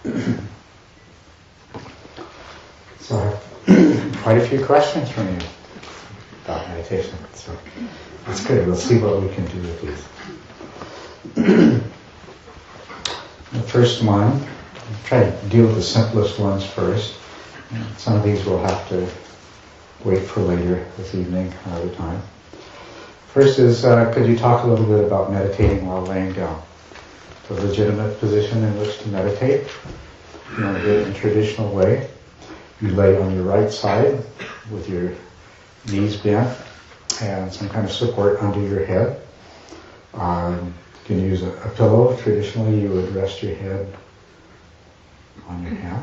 So I have quite a few questions from you about meditation. So that's good. We'll see what we can do with these. The first one, I'll try to deal with the simplest ones first. Some of these we'll have to wait for later this evening, another time. First is, could you talk a little bit about meditating while laying down? It's a legitimate position in which to meditate. You want to do it in a traditional way. You lay on your right side with your knees bent and some kind of support under your head. You can use a pillow. Traditionally, you would rest your head on your hand.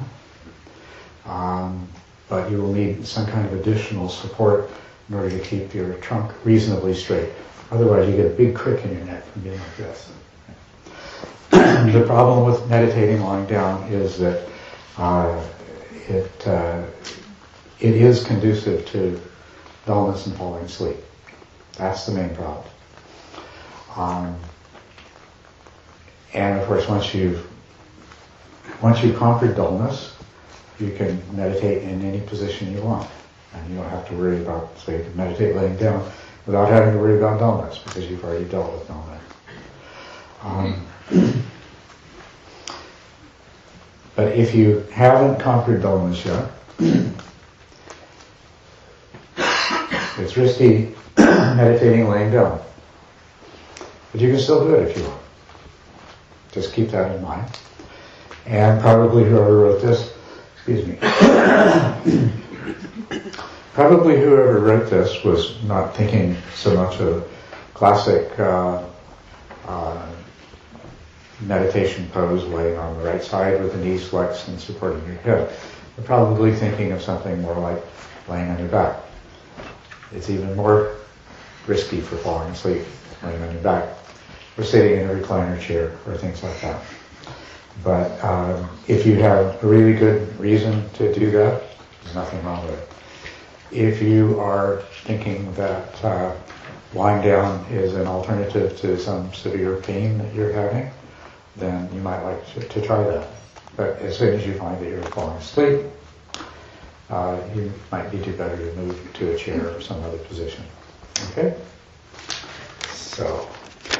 But you will need some kind of additional support in order to keep your trunk reasonably straight. Otherwise, you get a big crick in your neck from being like this. The problem with meditating lying down is that it is conducive to dullness and falling asleep. That's the main problem. And of course, once you've conquered dullness, you can meditate in any position you want. And you don't have to worry about, so you can meditate laying down without having to worry about dullness, because you've already dealt with dullness. But if you haven't conquered dullness yet, it's risky meditating laying down. But you can still do it if you want. Just keep that in mind. And probably whoever wrote this, probably whoever wrote this was not thinking so much of classic meditation pose, laying on the right side with the knees flexed and supporting your head. They're probably thinking of something more like laying on your back. It's even more risky for falling asleep, laying on your back, or sitting in a recliner chair, or things like that. But if you have a really good reason to do that, there's nothing wrong with it. If you are thinking that lying down is an alternative to some severe pain that you're having, then you might like to try that. But as soon as you find that you're falling asleep, you might do better to move to a chair or some other position. Okay? So,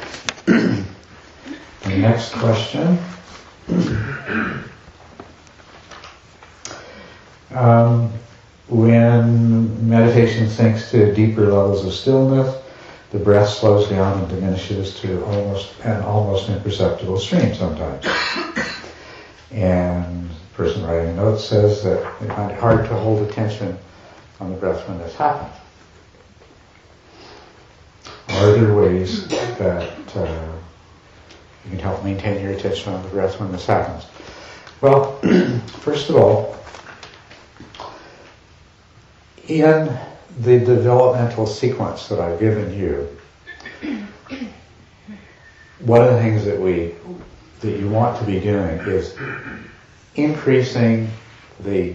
the next question. When meditation sinks to deeper levels of stillness, the breath slows down and diminishes to an almost imperceptible stream sometimes. And the person writing the note says that they find it hard to hold attention on the breath when this happens. Are there ways that you can help maintain your attention on the breath when this happens? Well, first of all, in the developmental sequence that I've given you, one of the things that you want to be doing is increasing the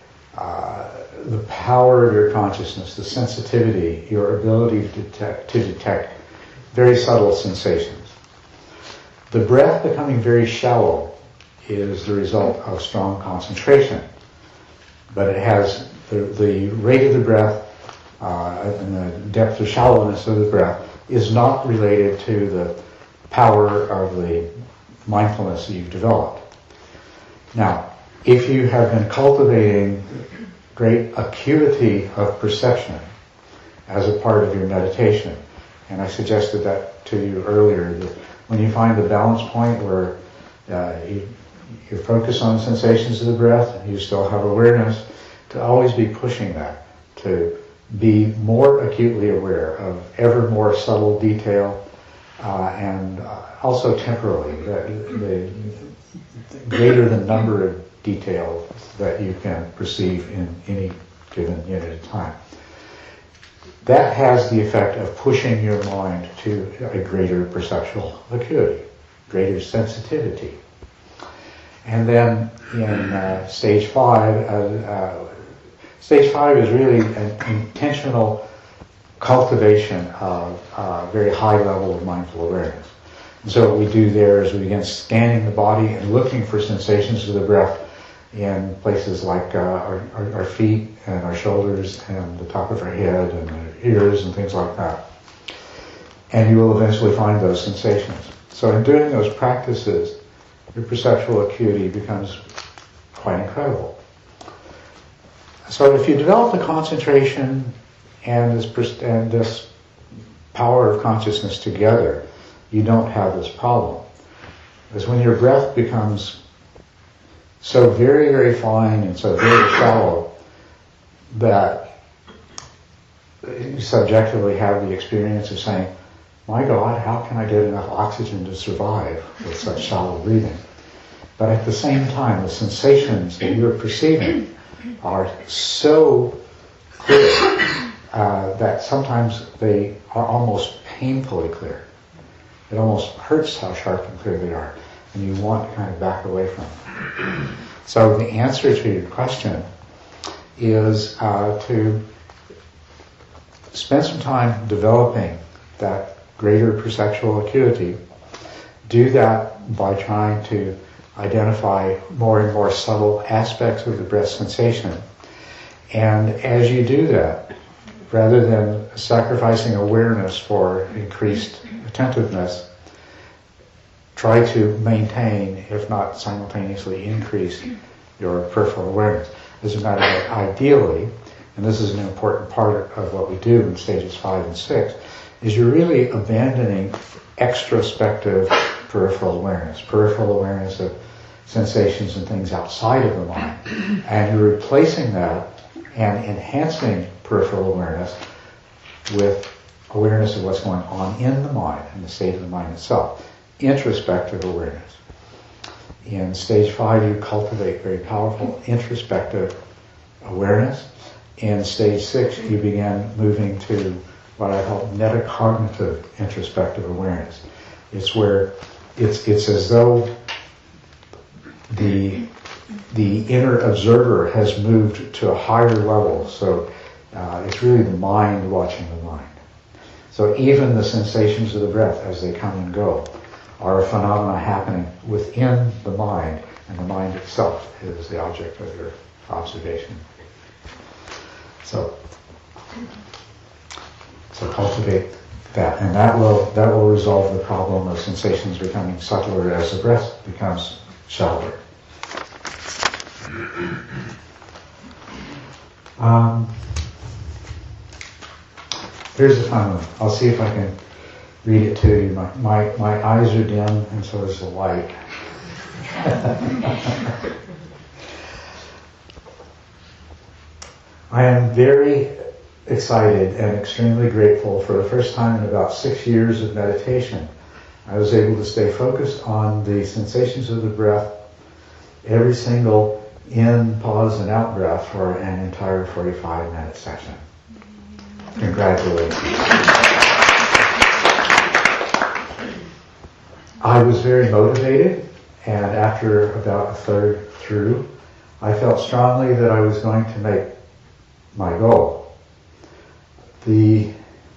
power of your consciousness, the sensitivity, your ability to detect very subtle sensations. The breath becoming very shallow is the result of strong concentration, but it has the rate of the breath and the depth or shallowness of the breath is not related to the power of the mindfulness that you've developed. Now, if you have been cultivating great acuity of perception as a part of your meditation, and I suggested that to you earlier, that when you find the balance point where you focus on sensations of the breath and you still have awareness, to always be pushing that, to be more acutely aware of ever more subtle detail, and also temporally, the greater the number of details that you can perceive in any given unit of time. That has the effect of pushing your mind to a greater perceptual acuity, greater sensitivity. And then in stage 5, stage 5 is really an intentional cultivation of a very high level of mindful awareness. And so what we do there is we begin scanning the body and looking for sensations of the breath in places like our feet and our shoulders and the top of our head and our ears and things like that. And you will eventually find those sensations. So in doing those practices, your perceptual acuity becomes quite incredible. So if you develop the concentration and this power of consciousness together, you don't have this problem. Because when your breath becomes so very, very fine and so very shallow that you subjectively have the experience of saying, my God, how can I get enough oxygen to survive with such shallow breathing? But at the same time, the sensations that you're perceiving are so clear that sometimes they are almost painfully clear. It almost hurts how sharp and clear they are, and you want to kind of back away from them. So the answer to your question is to spend some time developing that greater perceptual acuity. Do that by trying to identify more and more subtle aspects of the breath sensation. And as you do that, rather than sacrificing awareness for increased attentiveness, try to maintain, if not simultaneously increase, your peripheral awareness. As a matter of fact, ideally, and this is an important part of what we do in stages 5 and 6, is you're really abandoning extrospective peripheral awareness of sensations and things outside of the mind, and you're replacing that and enhancing peripheral awareness with awareness of what's going on in the mind, in the state of the mind itself. Introspective awareness. In stage 5, you cultivate very powerful introspective awareness. In stage 6, you begin moving to what I call metacognitive introspective awareness. It's where it's as though the inner observer has moved to a higher level. So it's really the mind watching the mind. So even the sensations of the breath as they come and go are a phenomena happening within the mind, and the mind itself is the object of your observation. So cultivate that, and that will resolve the problem of sensations becoming subtler as the breath becomes shallower. Here's a fun one. I'll see if I can read it to you. My eyes are dim, and so is the light. I am very excited and extremely grateful. For the first time in about 6 years of meditation, I was able to stay focused on the sensations of the breath, every single in, pause, and out breath for an entire 45-minute session. Congratulations. I was very motivated, and after about a third through, I felt strongly that I was going to make my goal. The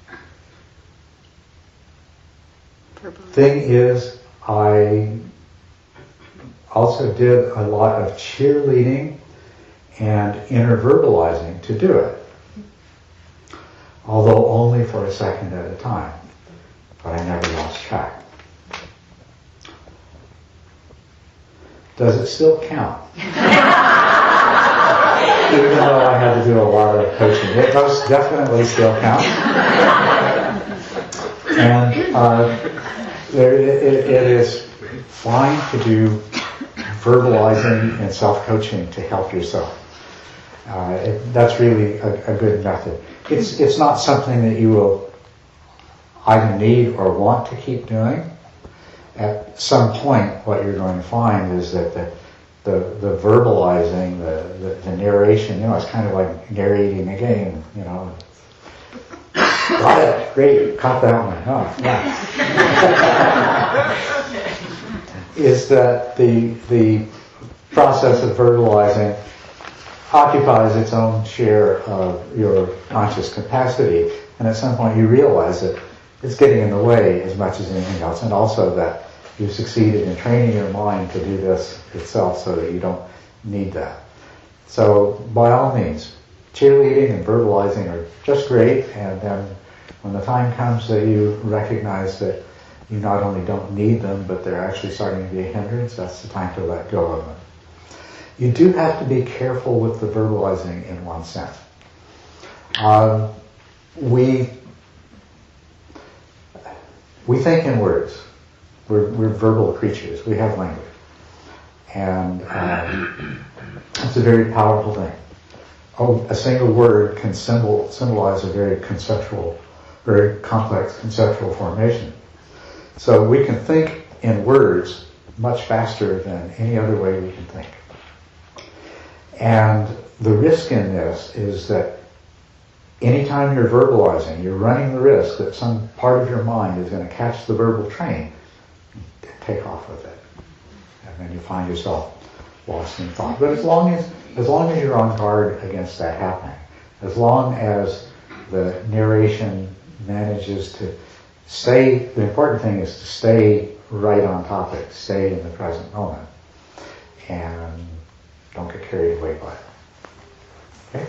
thing is, I also did a lot of cheerleading and inner verbalizing to do it, although only for a second at a time, but I never lost track. Does it still count? Even though I had to do a lot of coaching, it does definitely still count. And it is fine to do verbalizing and self-coaching to help yourself. That's really a good method. It's not something that you will either need or want to keep doing. At some point, what you're going to find is that the verbalizing, the narration, it's kind of like narrating a game, Got it, great, caught that one. Oh, yeah. Is that the process of verbalizing occupies its own share of your conscious capacity, and at some point you realize that it's getting in the way as much as anything else, and also that you've succeeded in training your mind to do this itself so that you don't need that. So by all means, cheerleading and verbalizing are just great, and then when the time comes that you recognize that you not only don't need them, but they're actually starting to be a hindrance, that's the time to let go of them. You do have to be careful with the verbalizing in one sense. We think in words. We're verbal creatures. We have language. And it's a very powerful thing. A single word can symbolize a very complex conceptual formation. So we can think in words much faster than any other way we can think. And the risk in this is that anytime you're verbalizing, you're running the risk that some part of your mind is going to catch the verbal train and take off with it. And then you find yourself lost in thought. But as long as you're on guard against that happening, as long as the narration manages to stay, the important thing is to stay right on topic, stay in the present moment, and don't get carried away by it. Okay?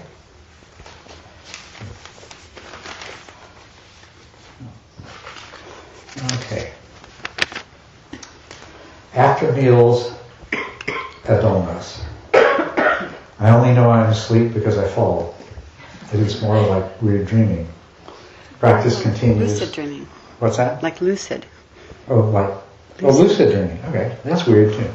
Okay. After meals, a dullness. I only know I'm asleep because I fall. It is more like weird dreaming. Practice continues. Lucid dreaming. What's that? Like lucid. Oh, like lucid dreaming. Okay, that's weird too.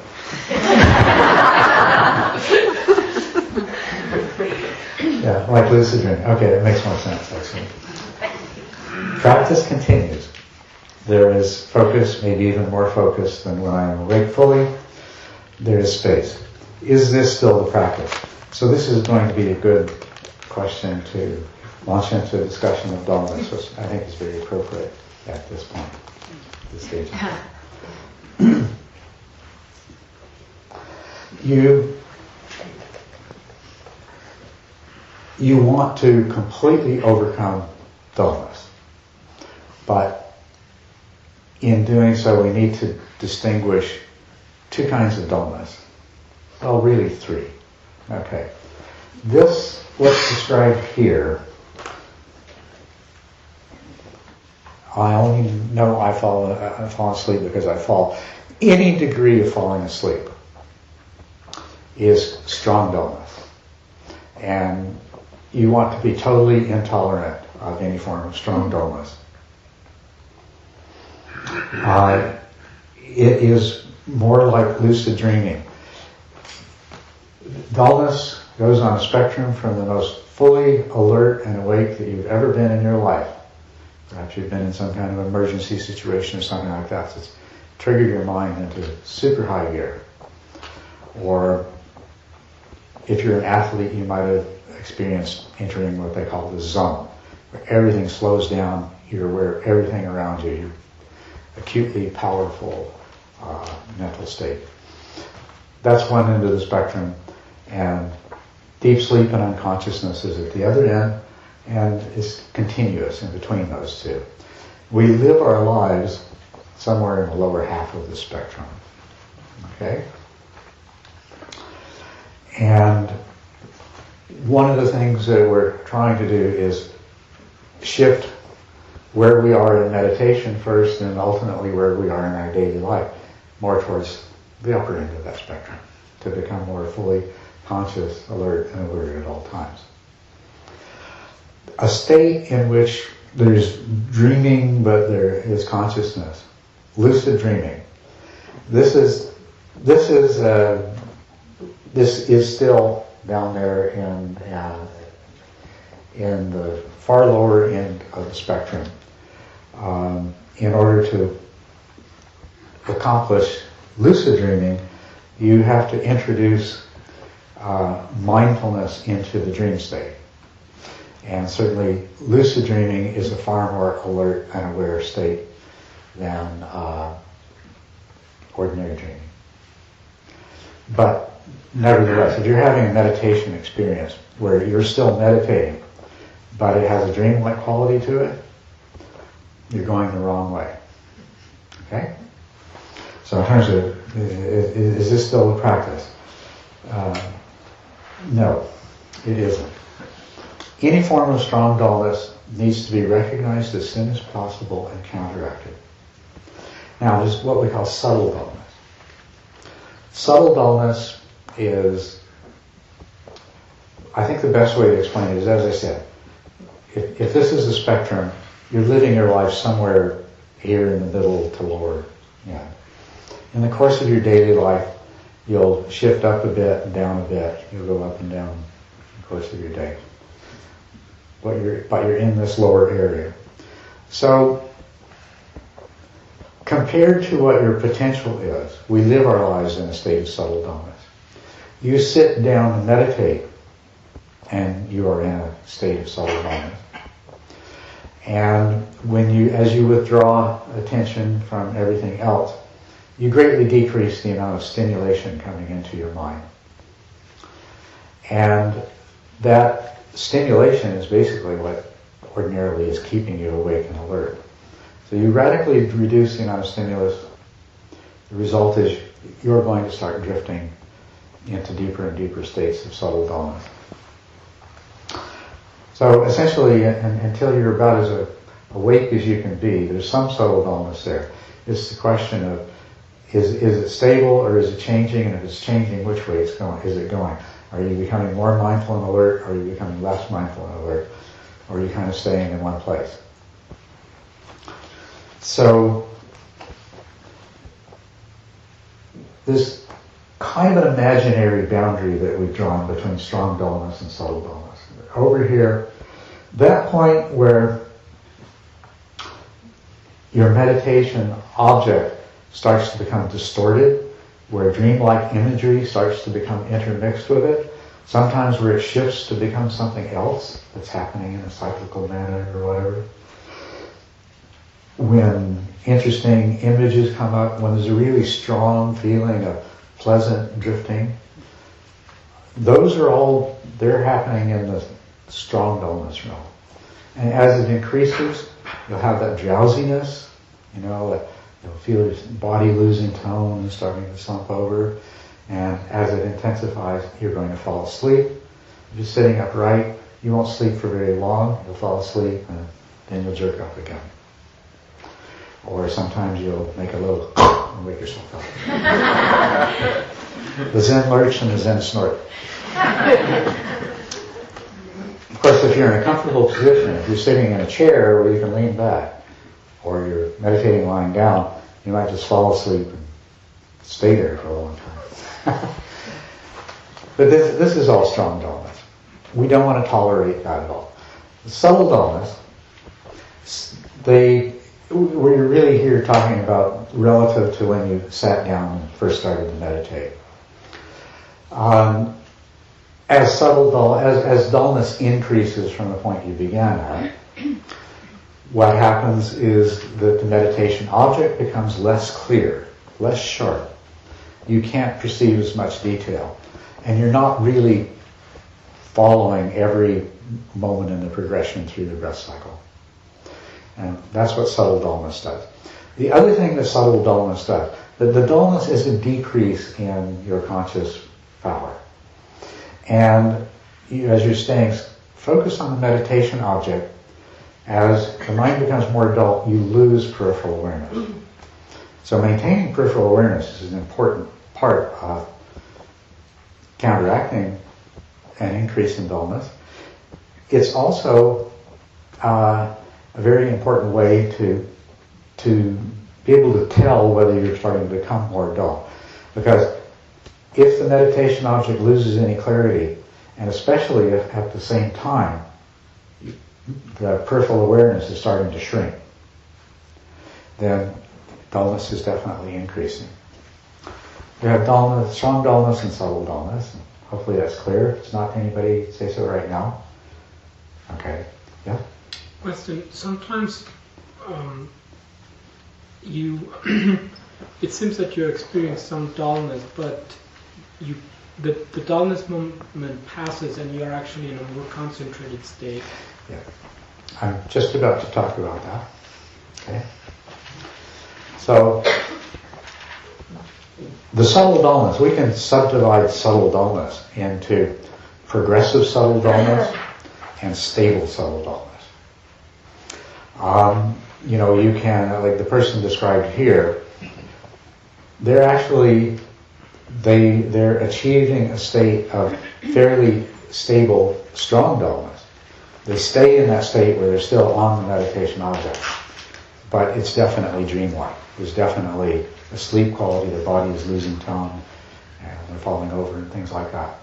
Yeah, like lucid dreaming. Okay, that makes more sense actually. Practice continues. There is focus, maybe even more focus than when I am awake fully. There is space. Is this still the practice? So this is going to be a good question to launch into a discussion of dullness, which I think is very appropriate at this point, this stage. You want to completely overcome dullness, but in doing so, we need to distinguish two kinds of dullness. Well, really three. Okay. This, what's described here, I only know I fall asleep because I fall. Any degree of falling asleep is strong dullness. And you want to be totally intolerant of any form of strong dullness. It is more like lucid dreaming. Dullness goes on a spectrum from the most fully alert and awake that you've ever been in your life. Perhaps you've been in some kind of emergency situation or something like that that's triggered your mind into super high gear. Or if you're an athlete, you might have experienced entering what they call the zone, where everything slows down, you're aware of everything around you, you're acutely powerful mental state. That's one end of the spectrum, and deep sleep and unconsciousness is at the other end, and is continuous in between those two. We live our lives somewhere in the lower half of the spectrum. Okay? And one of the things that we're trying to do is shift where we are in meditation first, and ultimately where we are in our daily life, more towards the upper end of that spectrum, to become more fully conscious, alert, and aware at all times. A state in which there's dreaming, but there is consciousness, lucid dreaming. This is still down there in the far lower end of the spectrum. In order to accomplish lucid dreaming, you have to introduce mindfulness into the dream state. And certainly lucid dreaming is a far more alert and aware state than ordinary dreaming. But nevertheless, if you're having a meditation experience where you're still meditating, but it has a dream-like quality to it, you're going the wrong way. Okay? So in terms of, is this still a practice? No, it isn't. Any form of strong dullness needs to be recognized as soon as possible and counteracted. Now, there's what we call subtle dullness. Subtle dullness is, I think the best way to explain it is, as I said, if this is a spectrum, you're living your life somewhere here in the middle to lower. Yeah. In the course of your daily life, you'll shift up a bit and down a bit. You'll go up and down in the course of your day. But you're in this lower area. So, compared to what your potential is, we live our lives in a state of subtle dullness. You sit down and meditate, and you are in a state of subtle dullness. And as you withdraw attention from everything else, you greatly decrease the amount of stimulation coming into your mind. And that stimulation is basically what ordinarily is keeping you awake and alert. So you radically reduce the amount of stimulus. The result is you're going to start drifting into deeper and deeper states of subtle dullness. So essentially, until you're about as awake as you can be, there's some subtle dullness there. It's the question of, is it stable or is it changing? And if it's changing, which way is it going? Are you becoming more mindful and alert? Or are you becoming less mindful and alert? Or are you kind of staying in one place? So, this kind of an imaginary boundary that we've drawn between strong dullness and subtle dullness. Over here, that point where your meditation object starts to become distorted, where dreamlike imagery starts to become intermixed with it, sometimes where it shifts to become something else that's happening in a cyclical manner or whatever. When interesting images come up, when there's a really strong feeling of pleasant drifting, they're happening in the strong dullness realm. And as it increases, you'll have that drowsiness, you'll feel your body losing tone and starting to slump over. And as it intensifies, you're going to fall asleep. If you're sitting upright, you won't sleep for very long. You'll fall asleep and then you'll jerk up again. Or sometimes you'll make a little and wake yourself up. The Zen lurch and the Zen snort. Of course, if you're in a comfortable position, if you're sitting in a chair where you can lean back, or you're meditating lying down, you might just fall asleep and stay there for a long time. But this is all strong dullness. We don't want to tolerate that at all. The subtle dullness, we're really here talking about relative to when you sat down and first started to meditate. As dullness increases from the point you began at, what happens is that the meditation object becomes less clear, less sharp. You can't perceive as much detail. And you're not really following every moment in the progression through the breath cycle. And that's what subtle dullness does. The other thing that subtle dullness does, that the dullness is a decrease in your conscious power. And as you're staying focused on the meditation object, as the mind becomes more dull, you lose peripheral awareness. So maintaining peripheral awareness is an important part of counteracting an increase in dullness. It's also a very important way to be able to tell whether you're starting to become more dull. Because if the meditation object loses any clarity, and especially if at the same time the peripheral awareness is starting to shrink, then dullness is definitely increasing. We have dullness, strong dullness and subtle dullness. Hopefully that's clear. If it's not, anybody say so right now? Okay. Yeah? Question. Sometimes it seems that you experience some dullness, but the dullness moment passes and you are actually in a more concentrated state. Yeah. I'm just about to talk about that. Okay? So, the subtle dullness, we can subdivide subtle dullness into progressive subtle dullness and stable subtle dullness. You can, like the person described here, they're achieving a state of fairly stable, strong dullness. They stay in that state where they're still on the meditation object, but it's definitely dreamlike. There's definitely a sleep quality, their body is losing tone, and they're falling over and things like that.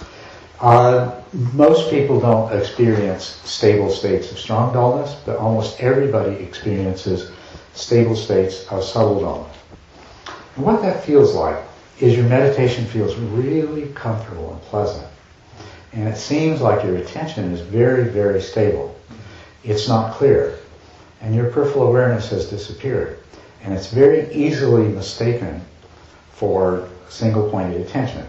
Most people don't experience stable states of strong dullness, but almost everybody experiences stable states of subtle dullness. And what that feels like is your meditation feels really comfortable and pleasant. And it seems like your attention is very, very stable. It's not clear. And your peripheral awareness has disappeared. And it's very easily mistaken for single-pointed attention.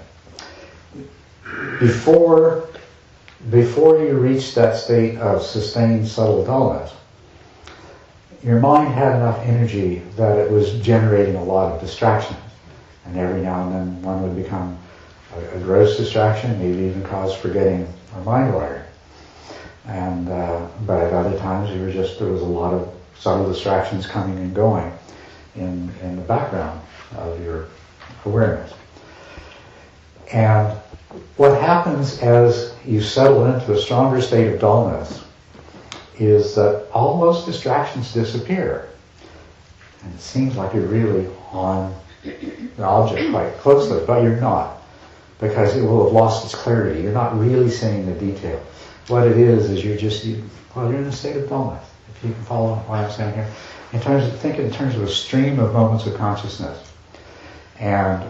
Before you reach that state of sustained subtle dullness, your mind had enough energy that it was generating a lot of distractions. And every now and then one would become a gross distraction, maybe even cause forgetting or mind wiring. And but at other times there was a lot of subtle distractions coming and going in the background of your awareness. And what happens as you settle into a stronger state of dullness is that all those distractions disappear. And it seems like you're really on the object quite closely, but you're not, because it will have lost its clarity. You're not really seeing the detail. What it is you're in a state of dullness. If you can follow what I'm saying here. Think in terms of a stream of moments of consciousness. And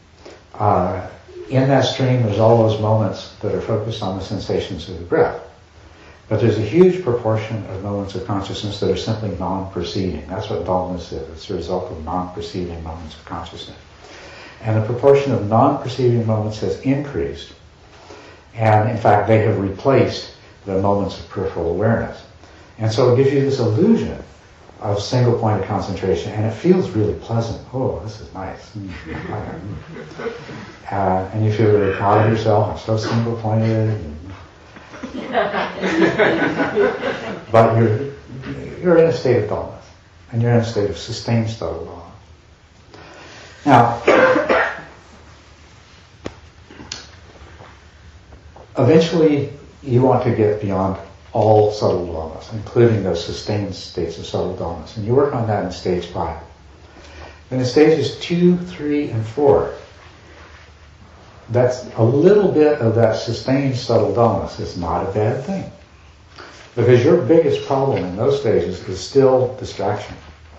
in that stream there's all those moments that are focused on the sensations of the breath. But there's a huge proportion of moments of consciousness that are simply non-perceiving. That's what dullness is. It's a result of non-perceiving moments of consciousness. And the proportion of non-perceiving moments has increased. And in fact, they have replaced the moments of peripheral awareness. And so it gives you this illusion of single-pointed concentration, and it feels really pleasant. Oh, this is nice. And you feel really proud of yourself. I'm so single-pointed. But you're in a state of dullness, and you're in a state of sustained subtle dullness. Now, eventually you want to get beyond all subtle dullness, including those sustained states of subtle dullness, and you work on that in stage 5. Then in stages 2, 3, and 4, that's a little bit of that sustained subtle dullness. It's not a bad thing. Because your biggest problem in those stages is still distraction.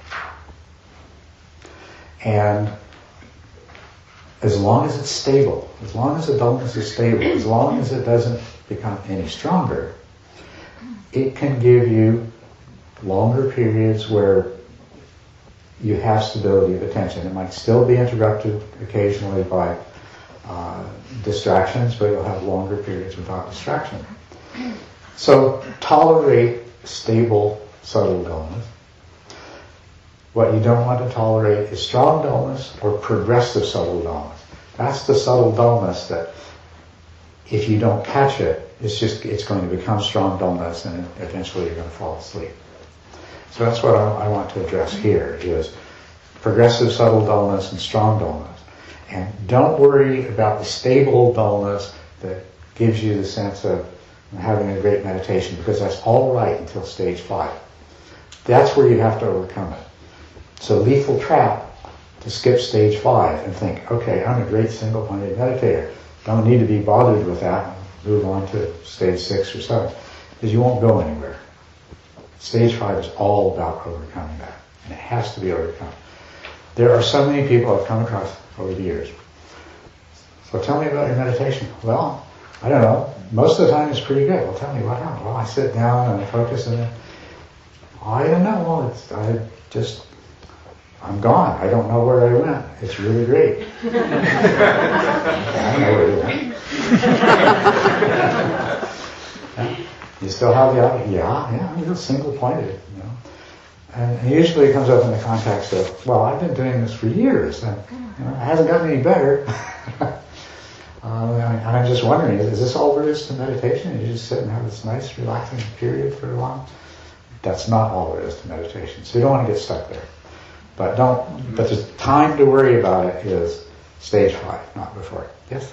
And as long as it's stable, as long as the dullness is stable, as long as it doesn't become any stronger, it can give you longer periods where you have stability of attention. It might still be interrupted occasionally by distractions, but you'll have longer periods without distraction. So tolerate stable, subtle dullness. What you don't want to tolerate is strong dullness or progressive subtle dullness. That's the subtle dullness that if you don't catch it, it's going to become strong dullness, and eventually you're going to fall asleep. So that's what I want to address here, is progressive subtle dullness and strong dullness. And don't worry about the stable dullness that gives you the sense of having a great meditation, because that's all right until stage 5. That's where you have to overcome it. It's a lethal trap to skip stage 5 and think, okay, I'm a great single-pointed meditator. Don't need to be bothered with that. Move on to stage 6 or 7, because you won't go anywhere. Stage 5 is all about overcoming that, and it has to be overcome. There are so many people I've come across over the years. So tell me about your meditation. Well, I don't know. Most of the time it's pretty good. Well, tell me what happened. Well, I sit down and I focus and I don't know. I'm gone. I don't know where I went. It's really great. I know where you went. You still have the, yeah, you're single-pointed, And usually it comes up in the context of, well, I've been doing this for years, and it hasn't gotten any better. And I'm just wondering, is this all there is to meditation? You just sit and have this nice, relaxing period for a while? That's not all there is to meditation. So you don't want to get stuck there. But the time to worry about it is stage 5, not before. Yes?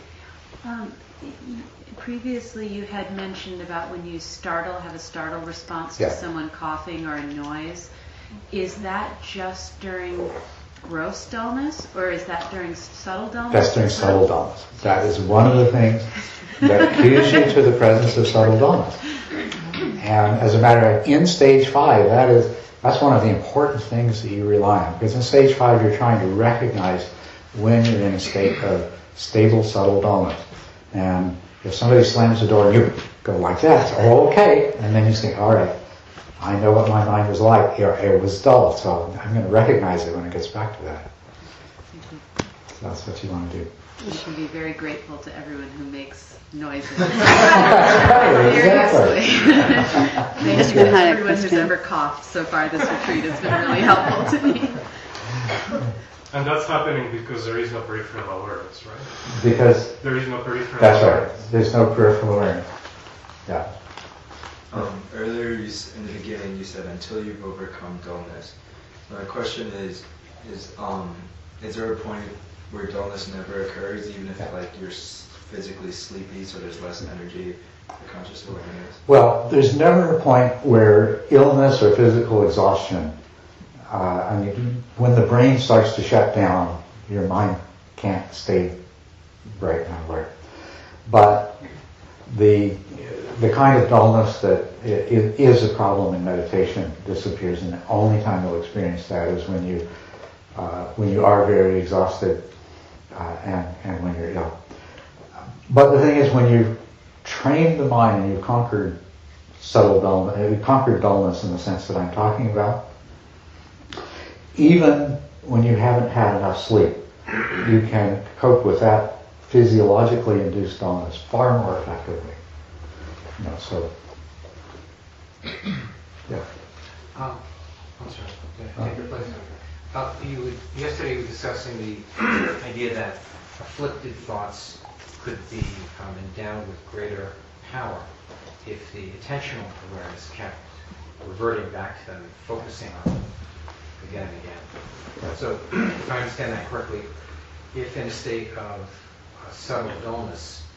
Previously you had mentioned about when you have a startle response to someone coughing or a noise. Is that just during gross dullness, or is that during subtle dullness? That's during subtle dullness. That is one of the things that cues you to the presence of subtle dullness. And as a matter of fact, in stage 5, that's one of the important things that you rely on. Because in stage 5, you're trying to recognize when you're in a state of stable, subtle dullness. And if somebody slams the door and you go like that, oh, okay. And then you think, all right, I know what my mind was like. It was dull, so I'm going to recognize it when it gets back to that. So that's what you want to do. You should be very grateful to everyone who makes noises. Exactly. Thank you to everyone who's ever coughed so far this retreat. It's been really helpful to me. And that's happening because there is no peripheral awareness, right? Because there is no peripheral that's awareness. right. There's no peripheral awareness. Yeah. Earlier in the beginning you said until you've overcome dullness. My question is there a point where dullness never occurs, even if you're physically sleepy, so there's less energy for conscious awareness? Well, there's never a point where illness or physical exhaustion, when the brain starts to shut down, your mind can't stay bright and alert. But the kind of dullness that is a problem in meditation disappears, and the only time you'll experience that is when you are very exhausted and when you're ill. But the thing is, when you've trained the mind and you've conquered dullness in the sense that I'm talking about, even when you haven't had enough sleep, you can cope with that physiologically induced dullness far more effectively. So, yeah. I'm sorry. Take your place. Yesterday you were discussing the idea that afflicted thoughts could be endowed with greater power if the attentional awareness kept reverting back to them and focusing on them again and again. So, if I understand that correctly, if in a state of subtle dullness,